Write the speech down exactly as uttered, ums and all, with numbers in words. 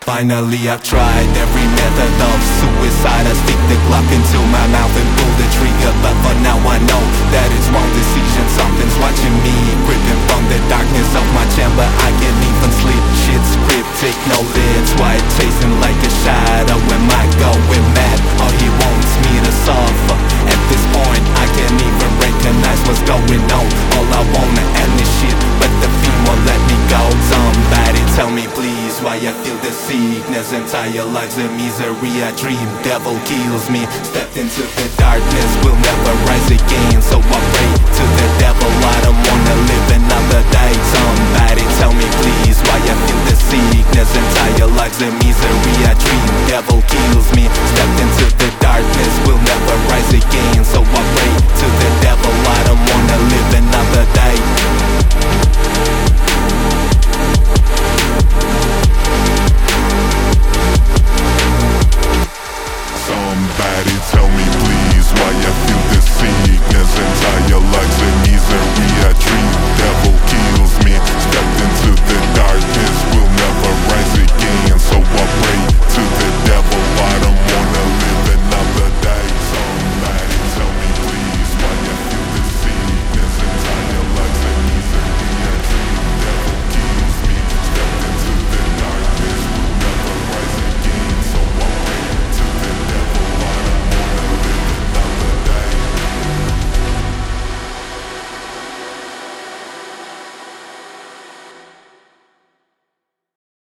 Finally I've tried every method of suicide. I stick the Glock into my mouth and pull the trigger, but for now I know that it's wrong decision. Something's watching me, gripping from the darkness of my chamber. I can't even sleep, shit's cryptic, no lids, white chasing like a shadow. Am I going mad, or he wants me to suffer? At this point I can't even recognize what's going on. All I wanna end this shit, but the fiend won't let me go. Somebody tell me please why I feel the sickness. Entire life's a misery, I dream devil kills me. Stepped into the darkness, will never rise again. So I pray to the devil, I don't wanna live another day. Somebody tell me please why I feel the sickness. Entire life's a misery, I dream devil kills me. Stepped into the darkness, will never rise again. So I pray to the devil, I don't wanna live another day.